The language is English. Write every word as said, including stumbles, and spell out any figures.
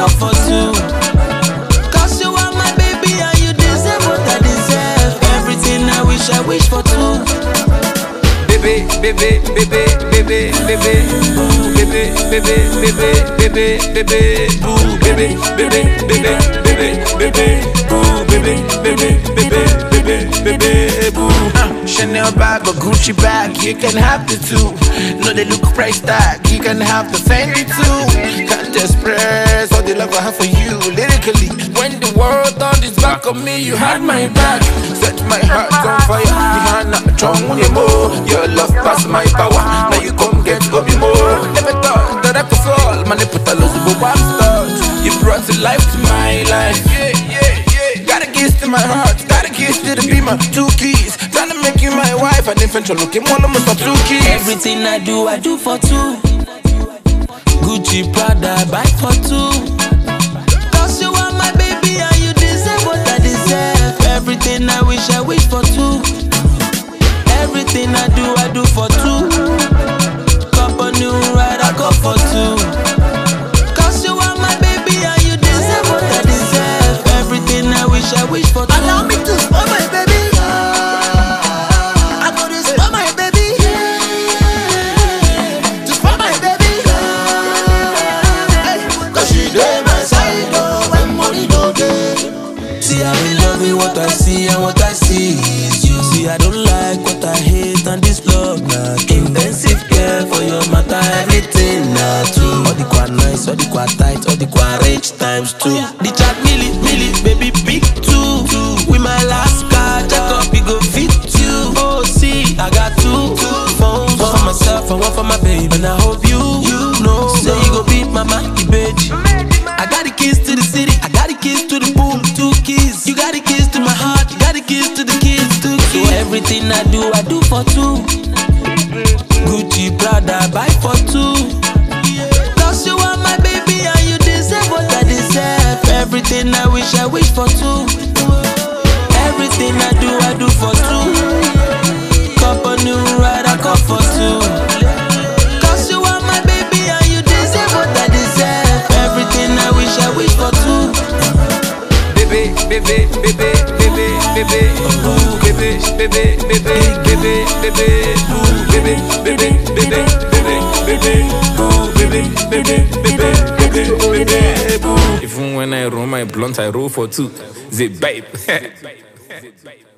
go for two. Cause you are my baby and you deserve what I deserve. Everything I wish, I wish for two. Baby, baby, baby, baby, baby, boo, baby, baby, baby, baby, baby, boo, baby, baby, baby, baby, baby, boo, baby, baby, baby, baby, baby, boo. Chanel bag or Gucci bag, you can have the two. No, they look price tag, you can have the Fendi too. Can't express all the love I have for you lyrically. When the world turned its back on me, you had my back. Set my heart on fire. Behind that tongue, more. Your love past my power. Now you come get go be more. Never thought that I could fall. Man, they put a loss of one start. You brought to life to my life. Yeah, yeah, yeah. Got a kiss to my heart. Got a kiss to the beamer. Two keys. Trying to make you my wife. And eventually looking one of my two keys. Everything I do, I do for two. Gucci, Prada, I buy for two. Cause you are my baby and you deserve what I deserve. Everything I wish, I wish for two. Everything I do, I do for two. Couple new ride, I go for two. Cause you are my baby and you deserve what I deserve. Everything I wish, I wish for two. Allow me to spoil my baby. I go to spoil my baby. To spoil my baby. Cause she dey my side, oh, when money no dey. See, I will love you, what I see and what I see is you. See, I don't like what I hate and this love now. Intensive care for your matter, everything now too. All the quite nice, all the quite tight, all the quite rich times two. The chat milli, milli, baby big two. With my last card, check up, it go fit you. Oh, see, I got two phones, one for myself and one for my baby. And I hope you, you know, say you go beat my man, bitch. I got the keys to the city, I got the keys to the pool, two keys. You got the keys to my heart, you got the keys to the kids, two keys. So everything I do, I do for two. Gucci, Prada, I buy for two. Cause you are my baby and you deserve what I deserve. Everything I wish, I wish for two. Everything I do, I do for two. Couple new ride, I come for two. Cause you are my baby and you deserve what I deserve. Everything I wish, I wish for two. Baby, baby, baby, baby, baby, boo, baby, baby, baby, baby, baby, boo, baby, baby, baby, baby, baby, boo, baby, baby, baby, baby, baby, boo. Even when I roll my blunt, I roll for two. Zip babe.